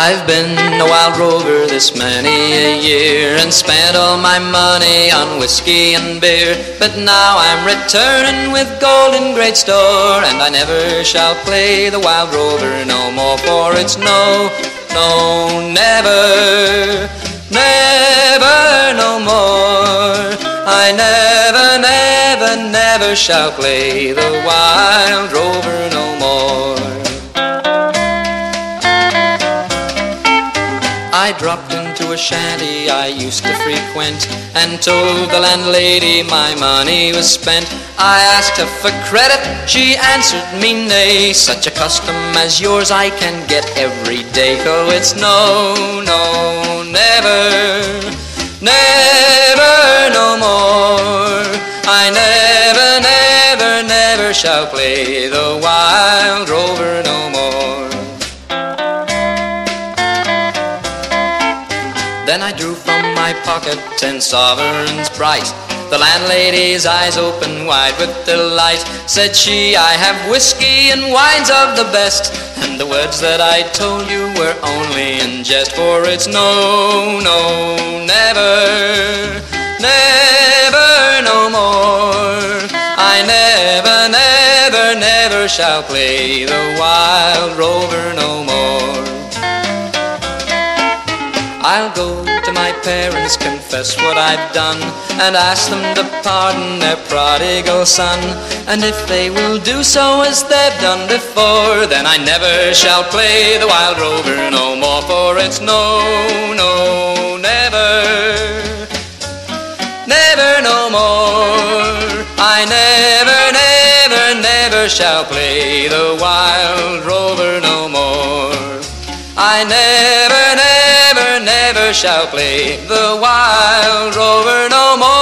I've been a wild rover this many a year and spent all my money on whiskey and beer. But now I'm returning with gold in great store, and I never shall play the wild rover no more, for it's no, no, never, never no more. I never, never, never shall play the wild rover no more. I dropped into a shanty I used to frequent and told the landlady my money was spent. I asked her for credit, she answered me nay. Such a custom as yours I can get every day. So it's no, no, never, never no more. I never, never, never shall play the wild rover no more. Then I drew from my pocket 10 sovereigns bright. The landlady's eyes opened wide with delight. Said she, I have whiskey and wines of the best, and the words that I told you were only in jest. For it's no, no, never, never no more. I never, never, never shall play the wild rover no more. I'll go to my parents, confess what I've done, and ask them to pardon their prodigal son. And if they will do so as they've done before, then I never shall play the wild rover no more. For it's no, no, never, never no more. I never, never, never shall play the wild rover no more. I never, never, never shall play the wild rover no more.